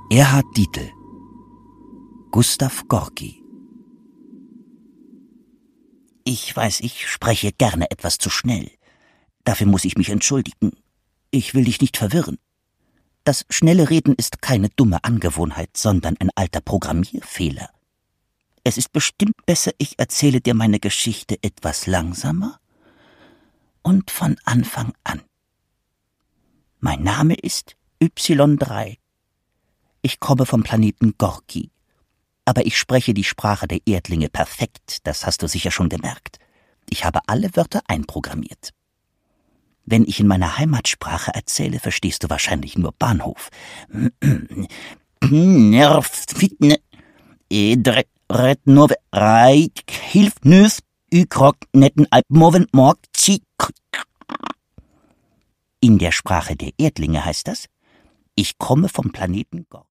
Erhard Dietl, Gustav Gorki. Ich weiß, ich spreche gerne etwas zu schnell. Dafür muss ich mich entschuldigen. Ich will dich nicht verwirren. Das schnelle Reden ist keine dumme Angewohnheit, sondern ein alter Programmierfehler. Es ist bestimmt besser, ich erzähle dir meine Geschichte etwas langsamer und von Anfang an. Mein Name ist Y3. Ich komme vom Planeten Gorki. Aber ich spreche die Sprache der Erdlinge perfekt, das hast du sicher schon gemerkt. Ich habe alle Wörter einprogrammiert. Wenn ich in meiner Heimatsprache erzähle, verstehst du wahrscheinlich nur Bahnhof. In der Sprache der Erdlinge heißt das: Ich komme vom Planeten Gorki.